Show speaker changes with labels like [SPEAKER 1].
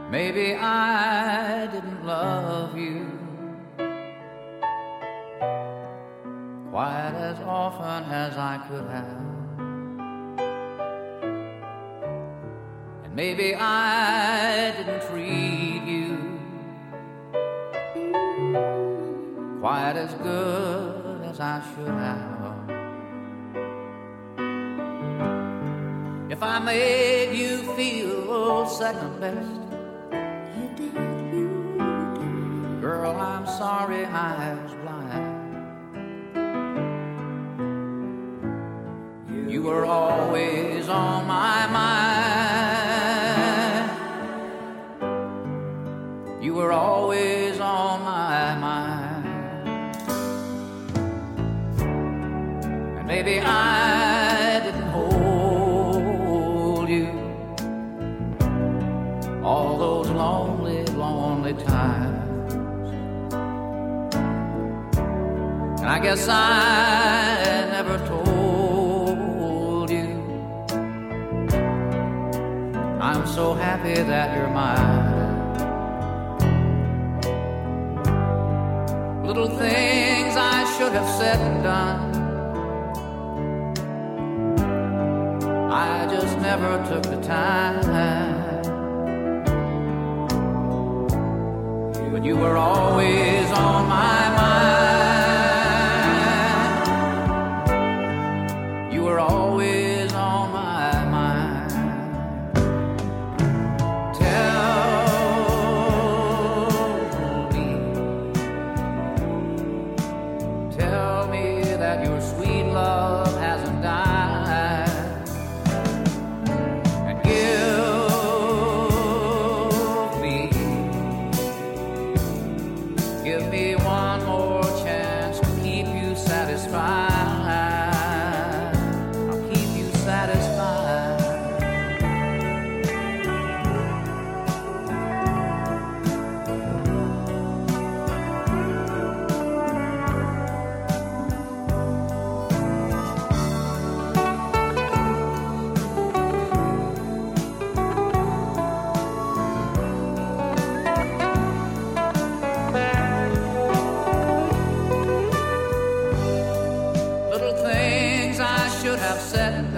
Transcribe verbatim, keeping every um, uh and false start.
[SPEAKER 1] Maybe I didn't love you quite as often as I could have. And maybe I didn't treat you quite as good as I should have. If I made you feel second best,
[SPEAKER 2] you did, you did.
[SPEAKER 1] girl, I'm sorry I was blind. You, you were always on my mind. You were always on my mind. And maybe I didn't hold you all those lonely, lonely times. And I guess I never told you I'm so happy that you're mine. Little things I should have said and done, I just never took the time. But you were always on my mind. You were always on my mind. Tell me, tell me that your sweet love hasn't died. And give me Give me one more chance to keep you satisfied. I'll keep you satisfied. Little things I should have said and